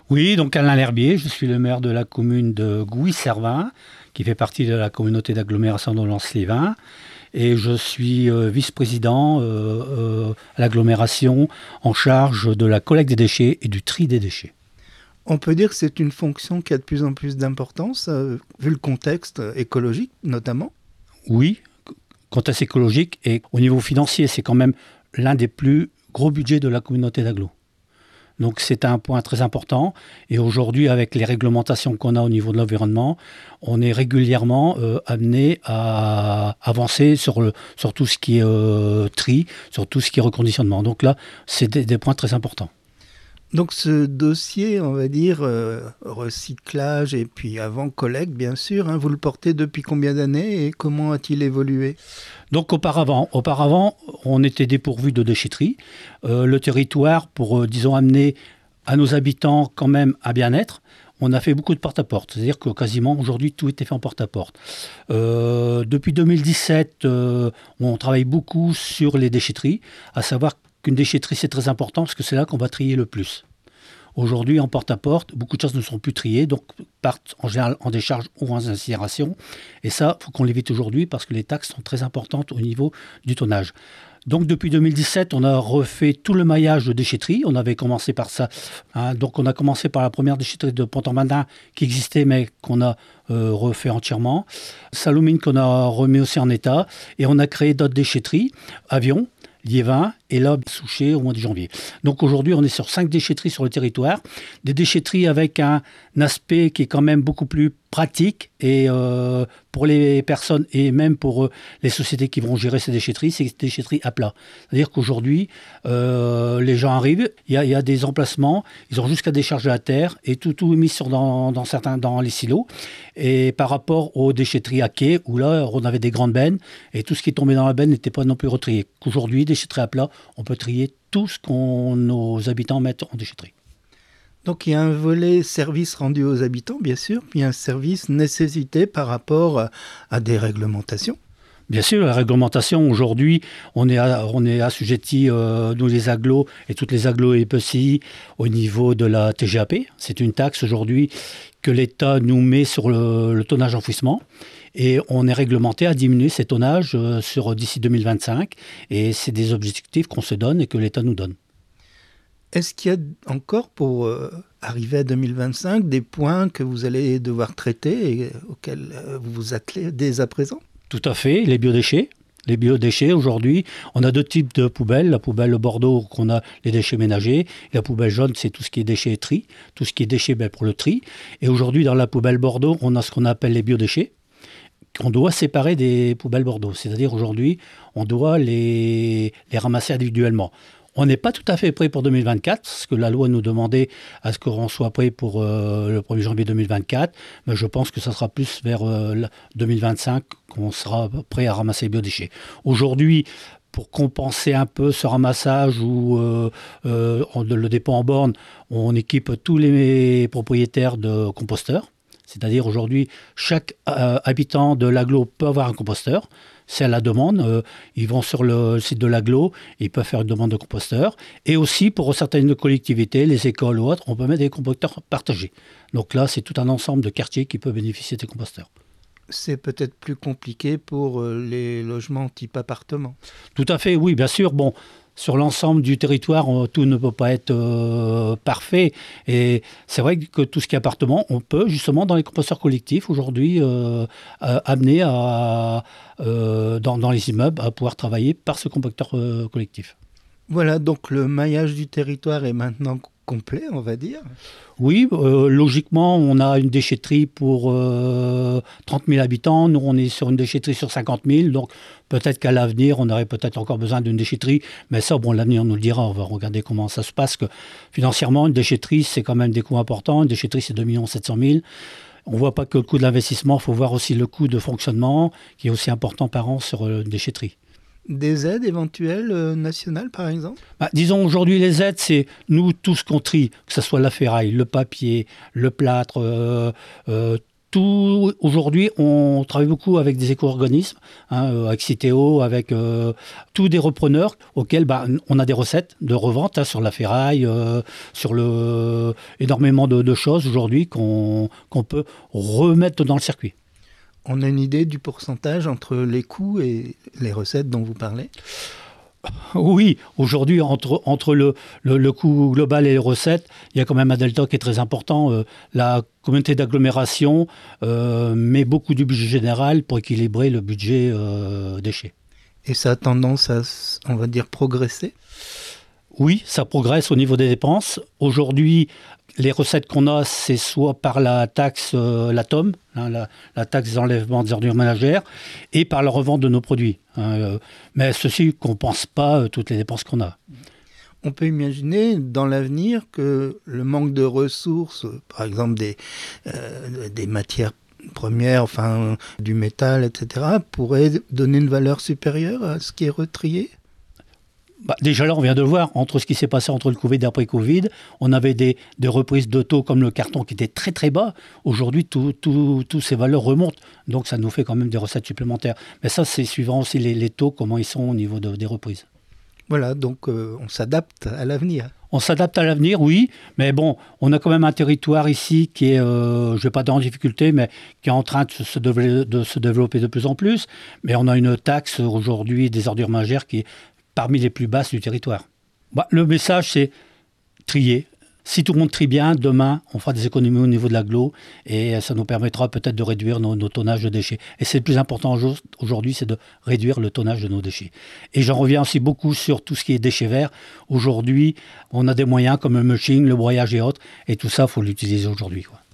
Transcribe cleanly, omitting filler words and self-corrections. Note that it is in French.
Oui, donc Alain L'Herbier, je suis le maire de la commune de Gouy-Servin, qui fait partie de la communauté d'agglomération de Lens-les-Vins. Et je suis vice-président à l'agglomération en charge de la collecte des déchets et du tri des déchets. On peut dire que c'est une fonction qui a de plus en plus d'importance, vu le contexte écologique notamment. Oui, contexte écologique et au niveau financier, c'est quand même l'un des plus gros budgets de la communauté d'agglo. Donc c'est un point très important. Et aujourd'hui, avec les réglementations qu'on a au niveau de l'environnement, on est régulièrement amené à avancer sur tout ce qui est tri, sur tout ce qui est reconditionnement. Donc là, c'est des points très importants. Donc ce dossier, on va dire, recyclage et puis avant collecte, bien sûr, vous le portez depuis combien d'années et comment a-t-il évolué ? Donc auparavant, on était dépourvu de déchetterie. Le territoire, pour, amener à nos habitants quand même un bien-être, on a fait beaucoup de porte-à-porte. C'est-à-dire que quasiment aujourd'hui, tout était fait en porte-à-porte. Depuis 2017, on travaille beaucoup sur les déchetteries, à savoir qu'une déchetterie, c'est très important parce que c'est là qu'on va trier le plus. Aujourd'hui, en porte-à-porte, beaucoup de choses ne sont plus triées, donc partent en général en décharge ou en incinération. Et ça, il faut qu'on l'évite aujourd'hui parce que les taxes sont très importantes au niveau du tonnage. Donc depuis 2017, on a refait tout le maillage de déchetterie. On avait commencé par ça. Donc on a commencé par la première déchetterie de Pont-en-Mandin qui existait mais qu'on a refait entièrement. Sallaumines qu'on a remis aussi en état. Et on a créé d'autres déchetteries. Avion, Liévin et là, Souchet au mois de janvier. Donc aujourd'hui, on est sur 5 déchetteries sur le territoire. Des déchetteries avec un aspect qui est quand même beaucoup plus pratique et pour les personnes et même pour les sociétés qui vont gérer ces déchetteries, c'est des déchetteries à plat. C'est-à-dire qu'aujourd'hui, les gens arrivent, il y a des emplacements, ils ont jusqu'à décharger à terre et tout est mis dans les silos. Et par rapport aux déchetteries à quai, où là, on avait des grandes bennes et tout ce qui est tombé dans la benne n'était pas non plus retrié. Qu'aujourd'hui, déchetteries à plat, on peut trier tout ce que nos habitants mettent en déchetterie. Donc il y a un volet service rendu aux habitants, bien sûr, puis un service nécessité par rapport à des réglementations. Bien sûr, la réglementation, aujourd'hui, on est assujetti, nous les agglos et toutes les agglos et EPCI, au niveau de la TGAP. C'est une taxe aujourd'hui que l'État nous met sur le tonnage enfouissement. Et on est réglementé à diminuer ces tonnages d'ici 2025. Et c'est des objectifs qu'on se donne et que l'État nous donne. Est-ce qu'il y a encore, pour arriver à 2025, des points que vous allez devoir traiter et auxquels vous vous attelez dès à présent ? Tout à fait, les biodéchets. Les biodéchets, aujourd'hui, on a deux types de poubelles. La poubelle Bordeaux, qu'on a les déchets ménagers. Et la poubelle jaune, c'est tout ce qui est déchets et tri. Tout ce qui est déchets pour le tri. Et aujourd'hui, dans la poubelle Bordeaux, on a ce qu'on appelle les biodéchets. On doit séparer des poubelles Bordeaux. C'est-à-dire, aujourd'hui, on doit les ramasser individuellement. On n'est pas tout à fait prêt pour 2024, parce que la loi nous demandait à ce qu'on soit prêt pour le 1er janvier 2024, mais je pense que ça sera plus vers 2025 qu'on sera prêt à ramasser les biodéchets. Aujourd'hui, pour compenser un peu ce ramassage ou le dépôt en borne, on équipe tous les propriétaires de composteurs. C'est-à-dire aujourd'hui, chaque habitant de l'agglo peut avoir un composteur. C'est à la demande. Ils vont sur le site de l'agglo, ils peuvent faire une demande de composteur. Et aussi, pour certaines collectivités, les écoles ou autres, on peut mettre des composteurs partagés. Donc là, c'est tout un ensemble de quartiers qui peuvent bénéficier des composteurs. C'est peut-être plus compliqué pour les logements type appartement. Tout à fait, oui, bien sûr. Bon, sur l'ensemble du territoire, tout ne peut pas être parfait. Et c'est vrai que tout ce qui est appartement, on peut justement dans les composteurs collectifs aujourd'hui amener dans les immeubles à pouvoir travailler par ce composteur collectif. Voilà, donc le maillage du territoire est maintenant complet, on va dire. Oui, logiquement, on a une déchetterie pour 30 000 habitants. Nous, on est sur une déchetterie sur 50 000. Donc, peut-être qu'à l'avenir, on aurait peut-être encore besoin d'une déchetterie. Mais ça, bon, l'avenir nous le dira. On va regarder comment ça se passe. Que financièrement, une déchetterie, c'est quand même des coûts importants. Une déchetterie, c'est 2 700 000. On ne voit pas que le coût de l'investissement. Il faut voir aussi le coût de fonctionnement, qui est aussi important par an sur une déchetterie. Des aides éventuelles nationales, par exemple ? Disons, aujourd'hui, les aides, c'est nous, tout ce qu'on trie, que ce soit la ferraille, le papier, le plâtre, Aujourd'hui, on travaille beaucoup avec des éco-organismes, avec Citeo, avec tous des repreneurs auxquels on a des recettes de revente sur la ferraille, sur énormément de choses aujourd'hui qu'on peut remettre dans le circuit. On a une idée du pourcentage entre les coûts et les recettes dont vous parlez ? Oui, aujourd'hui, entre le coût global et les recettes, il y a quand même un delta qui est très important. La communauté d'agglomération met beaucoup du budget général pour équilibrer le budget déchets. Et ça a tendance à, on va dire, progresser ? Oui, ça progresse au niveau des dépenses. Aujourd'hui, les recettes qu'on a, c'est soit par la taxe, la TOM, la taxe d'enlèvement des ordures ménagères, et par la revente de nos produits. Mais ceci ne compense pas toutes les dépenses qu'on a. On peut imaginer dans l'avenir que le manque de ressources, par exemple des matières premières, enfin du métal, etc., pourrait donner une valeur supérieure à ce qui est retrié ? Déjà là, on vient de le voir, entre ce qui s'est passé entre le Covid et après Covid, on avait des reprises de taux comme le carton qui était très très bas. Aujourd'hui, toutes ces valeurs remontent, donc ça nous fait quand même des recettes supplémentaires. Mais ça, c'est suivant aussi les taux, comment ils sont au niveau des reprises. Voilà, donc on s'adapte à l'avenir. On s'adapte à l'avenir, oui, mais bon, on a quand même un territoire ici qui est, je ne vais pas dire en difficulté, mais qui est en train de se développer de plus en plus. Mais on a une taxe aujourd'hui des ordures ménagères qui est parmi les plus basses du territoire. Le message, c'est trier. Si tout le monde trie bien, demain, on fera des économies au niveau de l'agglo et ça nous permettra peut-être de réduire nos tonnages de déchets. Et c'est le plus important aujourd'hui, c'est de réduire le tonnage de nos déchets. Et j'en reviens aussi beaucoup sur tout ce qui est déchets verts. Aujourd'hui, on a des moyens comme le mulching, le broyage et autres. Et tout ça, il faut l'utiliser aujourd'hui, quoi.